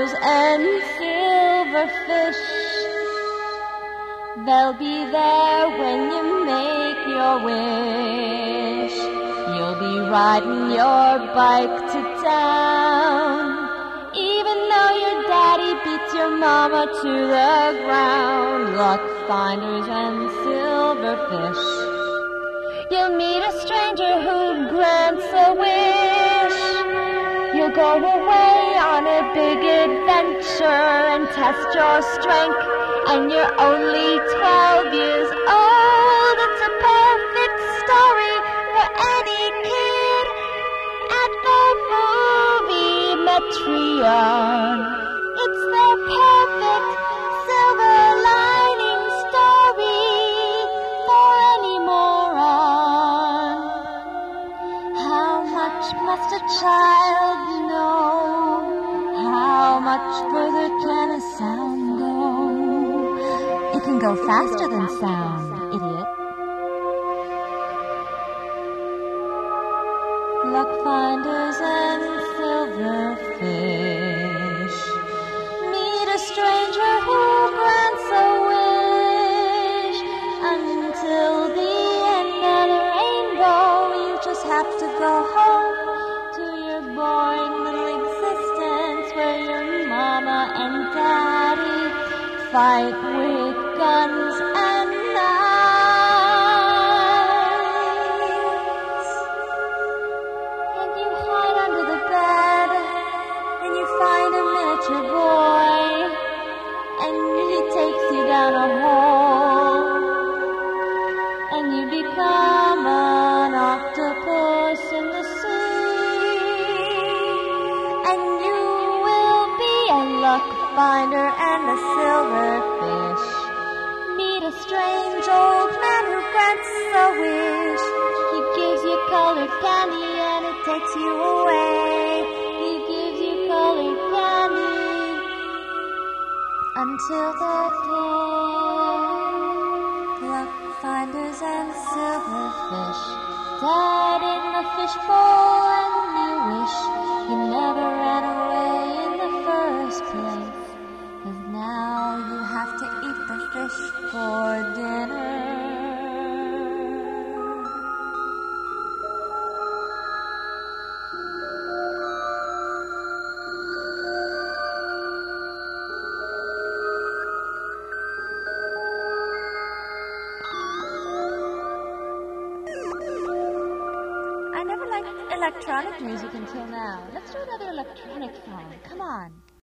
finders and silverfish. They'll be there when you make your wish. You'll be riding your bike to town, even though your daddy beats your mama to the ground. Luck finders and silverfish. You'll meet a stranger who grants a wish. You'll go away on a big adventure and test your strength, and you're only 12 years old. It's a perfect story for any kid at the movie Metreon. It's the perfect silver lining story for any moron. How much must a child know? How much further can a sound go? It can go faster than sound, idiot. Luck finders and silverfish. Meet a stranger who grants a wish. Until the end of the rainbow, you just have to go home to your boring little existence where your mama and daddy fight with guns and knives. And you hide under the bed, and you find a miniature boy, and he takes you down a hole, and you become an octopus in the sea, and you will be a luck finder and a silverfish. Meet a strange old man who grants a wish. He gives you colored candy and it takes you away. He gives you colored candy until that day. Luck finders and silverfish died in the fishbowl, and you wish you never ran away in the first place. 'Cause now you have to eat the fish for dinner. I never liked electronic music until now. Let's do another electronic song. Come on.